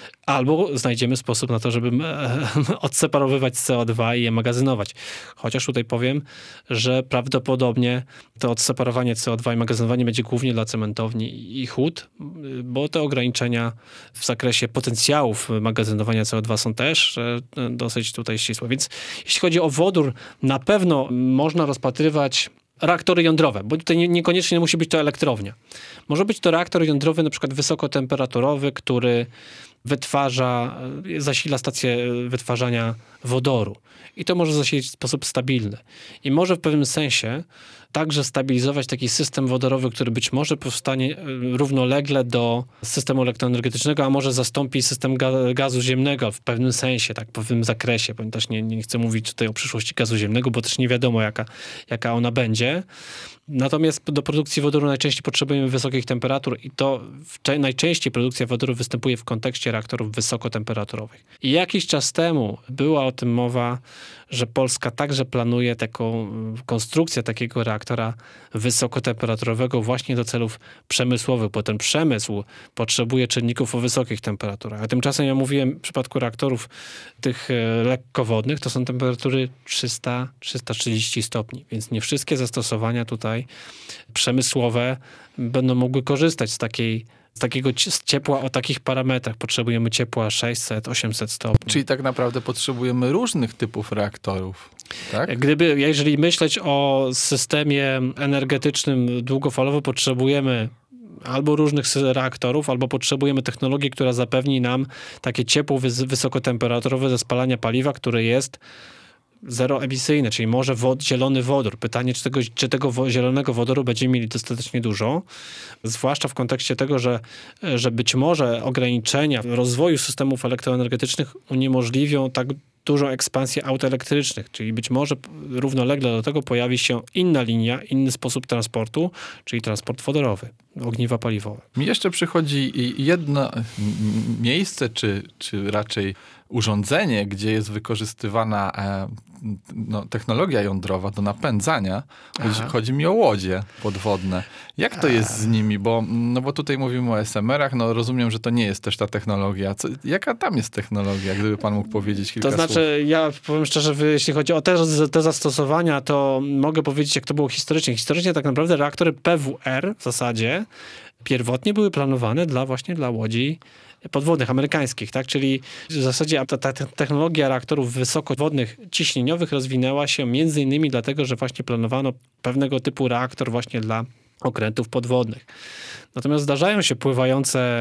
Albo znajdziemy sposób na to, żeby odseparowywać C O dwa i je magazynować. Chociaż tutaj powiem, że prawdopodobnie to odseparowanie C O dwa i magazynowanie będzie głównie dla cementowni i hut, bo te ograniczenia w zakresie potencjałów magazynowania C O dwa są też dosyć tutaj ścisłe. Więc jeśli chodzi o wodór, na pewno można rozpatrywać reaktory jądrowe, bo tutaj nie, niekoniecznie musi być to elektrownia. Może być to reaktor jądrowy, na przykład wysokotemperaturowy, który wytwarza, zasila stację wytwarzania wodoru. I to może zasilić w sposób stabilny. I może w pewnym sensie także stabilizować taki system wodorowy, który być może powstanie równolegle do systemu elektroenergetycznego, a może zastąpi system ga- gazu ziemnego w pewnym sensie, tak, w pewnym zakresie. Bo też nie, nie chcę mówić tutaj o przyszłości gazu ziemnego, bo też nie wiadomo, jaka, jaka ona będzie. Natomiast do produkcji wodoru najczęściej potrzebujemy wysokich temperatur i to w, najczęściej produkcja wodoru występuje w kontekście reaktorów wysokotemperaturowych. I jakiś czas temu była o tym mowa, że Polska także planuje taką konstrukcję takiego reaktora wysokotemperaturowego właśnie do celów przemysłowych, bo ten przemysł potrzebuje czynników o wysokich temperaturach. A tymczasem ja mówiłem w przypadku reaktorów tych lekkowodnych, to są temperatury trzysta do trzystu trzydziestu stopni, więc nie wszystkie zastosowania tutaj przemysłowe będą mogły korzystać z takiej z takiego z ciepła o takich parametrach. Potrzebujemy ciepła sześćset do osiemset stopni. Czyli tak naprawdę potrzebujemy różnych typów reaktorów, tak? Gdyby, jeżeli myśleć o systemie energetycznym długofalowo, potrzebujemy albo różnych reaktorów, albo potrzebujemy technologii, która zapewni nam takie ciepło wys- wysokotemperaturowe ze spalania paliwa, które jest zeroemisyjne, czyli może wod, zielony wodór. Pytanie, czy tego, czy tego wo, zielonego wodoru będziemy mieli dostatecznie dużo, zwłaszcza w kontekście tego, że, że być może ograniczenia rozwoju systemów elektroenergetycznych uniemożliwią tak dużą ekspansję aut elektrycznych, czyli być może równolegle do tego pojawi się inna linia, inny sposób transportu, czyli transport wodorowy, ogniwa paliwowe. Mi jeszcze przychodzi jedno miejsce, czy, czy raczej urządzenie, gdzie jest wykorzystywana e, no, technologia jądrowa do napędzania. Chodzi, chodzi mi o łodzie podwodne. Jak to jest z nimi? Bo, no bo tutaj mówimy o es em erach, no rozumiem, że to nie jest też ta technologia. Co, jaka tam jest technologia, gdyby pan mógł powiedzieć kilka słów? To znaczy, słów? ja powiem szczerze, jeśli chodzi o te, te zastosowania, to mogę powiedzieć, jak to było historycznie. Historycznie tak naprawdę reaktory P W R w zasadzie pierwotnie były planowane dla właśnie dla łodzi podwodnych, amerykańskich, tak? Czyli w zasadzie ta, ta technologia reaktorów wysokowodnych, ciśnieniowych rozwinęła się między innymi dlatego, że właśnie planowano pewnego typu reaktor właśnie dla okrętów podwodnych. Natomiast zdarzają się pływające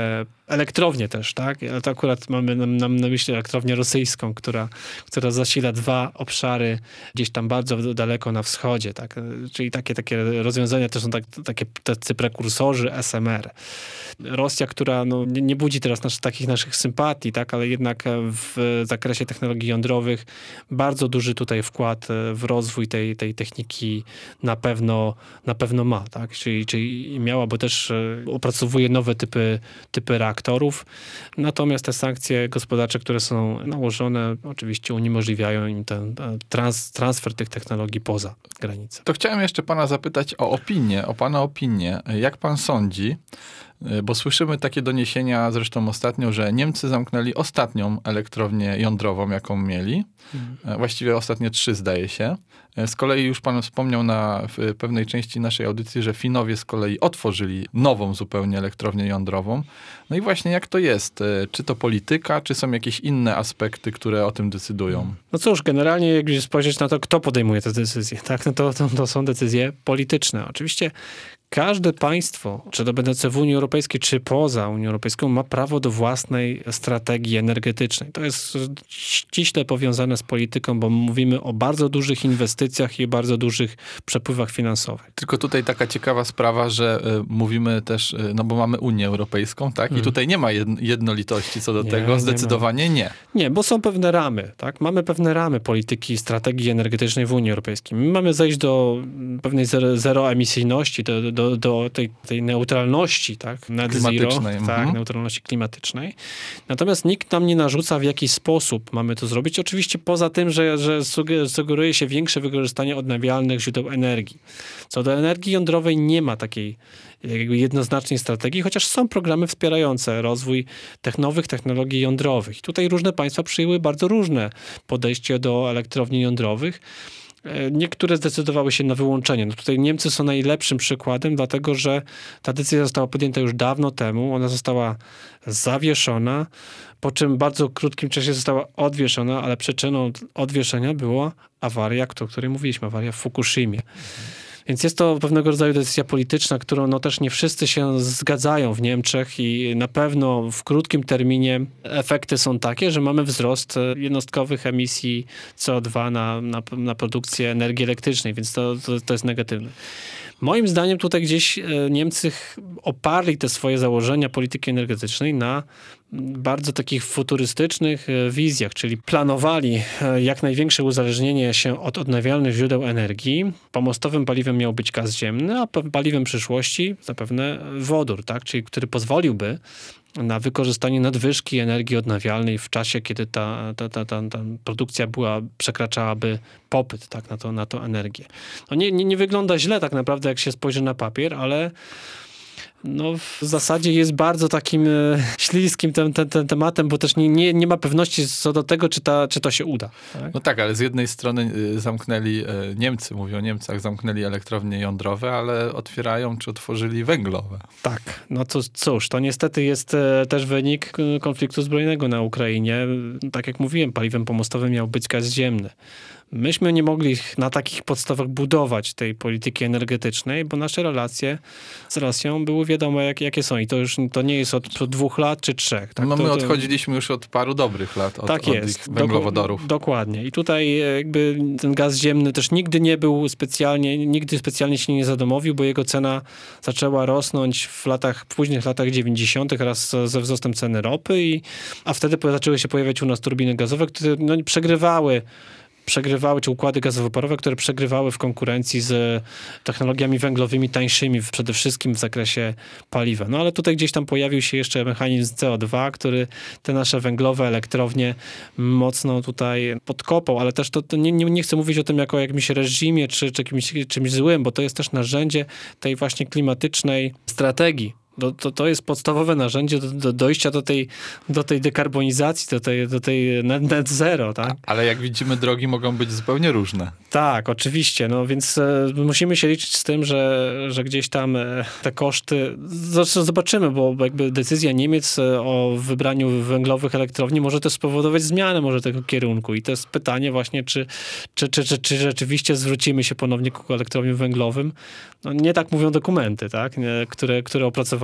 elektrownię też, tak? Ale to akurat mamy nam, nam na myśli elektrownię rosyjską, która, która zasila dwa obszary gdzieś tam bardzo daleko na wschodzie, tak? Czyli takie, takie rozwiązania to są tak, takie tacy prekursorzy S M R. Rosja, która no, nie, nie budzi teraz nasz, takich naszych sympatii, tak? Ale jednak w zakresie technologii jądrowych bardzo duży tutaj wkład w rozwój tej, tej techniki na pewno, na pewno ma, tak? Czyli, czyli miała, bo też opracowuje nowe typy, typy reaktorów. Natomiast te sankcje gospodarcze, które są nałożone, oczywiście uniemożliwiają im ten trans, transfer tych technologii poza granicę. To chciałem jeszcze pana zapytać o opinię, o pana opinię. Jak pan sądzi, bo słyszymy takie doniesienia, zresztą ostatnio, że Niemcy zamknęli ostatnią elektrownię jądrową, jaką mieli. Mhm. Właściwie ostatnie trzy, zdaje się. Z kolei już pan wspomniał na w pewnej części naszej audycji, że Finowie z kolei otworzyli nową zupełnie elektrownię jądrową. No i właśnie jak to jest? Czy to polityka, czy są jakieś inne aspekty, które o tym decydują? No cóż, generalnie jak spojrzeć na to, kto podejmuje te decyzje, tak? No to, to, to są decyzje polityczne. Oczywiście każde państwo, czy to będące w Unii Europejskiej, czy poza Unią Europejską, ma prawo do własnej strategii energetycznej. To jest ściśle powiązane z polityką, bo mówimy o bardzo dużych inwestycjach i bardzo dużych przepływach finansowych. Tylko tutaj taka ciekawa sprawa, że y, mówimy też, y, no bo mamy Unię Europejską, tak? I tutaj nie ma jednolitości co do nie, tego, zdecydowanie nie, nie. Nie, bo są pewne ramy, tak? Mamy pewne ramy polityki, strategii energetycznej w Unii Europejskiej. My mamy zejść do pewnej zero, zeroemisyjności, do, do Do, do tej, tej neutralności, tak? Net zero, klimatycznej. tak, Mhm. neutralności klimatycznej. Natomiast nikt nam nie narzuca, w jaki sposób mamy to zrobić. Oczywiście poza tym, że, że sugeruje się większe wykorzystanie odnawialnych źródeł energii. Co do energii jądrowej nie ma takiej jakby jednoznacznej strategii, chociaż są programy wspierające rozwój tych nowych technologii jądrowych. I tutaj różne państwa przyjęły bardzo różne podejście do elektrowni jądrowych. Niektóre zdecydowały się na wyłączenie. No tutaj Niemcy są najlepszym przykładem, dlatego że ta decyzja została podjęta już dawno temu. Ona została zawieszona, po czym w bardzo krótkim czasie została odwieszona, ale przyczyną odwieszenia była awaria, o której mówiliśmy, awaria w Fukushimie. Więc jest to pewnego rodzaju decyzja polityczna, którą no też nie wszyscy się zgadzają w Niemczech i na pewno w krótkim terminie efekty są takie, że mamy wzrost jednostkowych emisji C O dwa na, na, na produkcję energii elektrycznej, więc to, to, to jest negatywne. Moim zdaniem tutaj gdzieś Niemcy oparli te swoje założenia polityki energetycznej na bardzo takich futurystycznych wizjach, czyli planowali jak największe uzależnienie się od odnawialnych źródeł energii. Pomostowym paliwem miał być gaz ziemny, a paliwem przyszłości zapewne wodór, tak? Czyli który pozwoliłby na wykorzystanie nadwyżki energii odnawialnej w czasie, kiedy ta, ta, ta, ta, ta produkcja była, przekraczałaby popyt, tak, na, to, na tą energię. No nie, nie, nie wygląda źle tak naprawdę, jak się spojrzy na papier, ale no w zasadzie jest bardzo takim e, śliskim tym, tym, tym tematem, bo też nie, nie, nie ma pewności co do tego, czy, ta, czy to się uda. Tak? No tak, ale z jednej strony y, zamknęli, y, Niemcy, mówią o Niemcach, zamknęli elektrownie jądrowe, ale otwierają czy otworzyli węglowe. Tak, no to cóż, to niestety jest e, też wynik konfliktu zbrojnego na Ukrainie. Tak jak mówiłem, paliwem pomostowym miał być gaz ziemny. Myśmy nie mogli na takich podstawach budować tej polityki energetycznej, bo nasze relacje z Rosją były wiadomo, jak, jakie są. I to już to nie jest od, od dwóch lat czy trzech. Tak? No my to, to... odchodziliśmy już od paru dobrych lat od, tak od jest. ich węglowodorów. Dok- dokładnie. I tutaj jakby ten gaz ziemny też nigdy nie był specjalnie, nigdy specjalnie się nie zadomowił, bo jego cena zaczęła rosnąć w latach, w późnych latach dziewięćdziesiątych raz ze wzrostem ceny ropy, i, a wtedy zaczęły się pojawiać u nas turbiny gazowe, które no, przegrywały przegrywały, czy układy gazowoporowe, które przegrywały w konkurencji z technologiami węglowymi tańszymi, przede wszystkim w zakresie paliwa. No ale tutaj gdzieś tam pojawił się jeszcze mechanizm C O dwa, który te nasze węglowe elektrownie mocno tutaj podkopał, ale też to, to nie, nie, nie chcę mówić o tym jako o jakimś reżimie, czy, czy kimś, czymś złym, bo to jest też narzędzie tej właśnie klimatycznej strategii. To, to, to jest podstawowe narzędzie do, do dojścia do tej, do tej dekarbonizacji, do tej, do tej net, net zero, tak? Ale jak widzimy, drogi mogą być zupełnie różne. Tak, oczywiście. No więc e, musimy się liczyć z tym, że, że gdzieś tam e, te koszty... Zobaczymy, bo jakby decyzja Niemiec o wybraniu węglowych elektrowni może też spowodować zmianę może tego kierunku. I to jest pytanie właśnie, czy, czy, czy, czy, czy rzeczywiście zwrócimy się ponownie ku elektrowniom węglowym. No, nie tak mówią dokumenty, tak? Które, które opracowano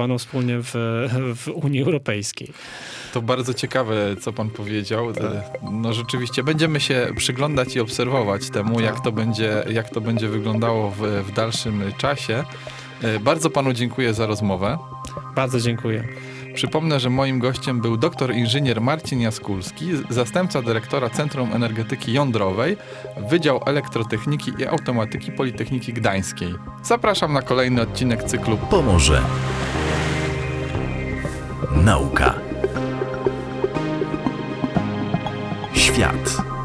funkcjonowaną wspólnie w, w Unii Europejskiej. To bardzo ciekawe, co pan powiedział. No rzeczywiście będziemy się przyglądać i obserwować temu, jak to będzie, jak to będzie wyglądało w, w dalszym czasie. Bardzo panu dziękuję za rozmowę. Bardzo dziękuję. Przypomnę, że moim gościem był doktor inżynier Marcin Jaskulski, zastępca dyrektora Centrum Energetyki Jądrowej, Wydział Elektrotechniki i Automatyki Politechniki Gdańskiej. Zapraszam na kolejny odcinek cyklu Pomorze. Nauka. Świat.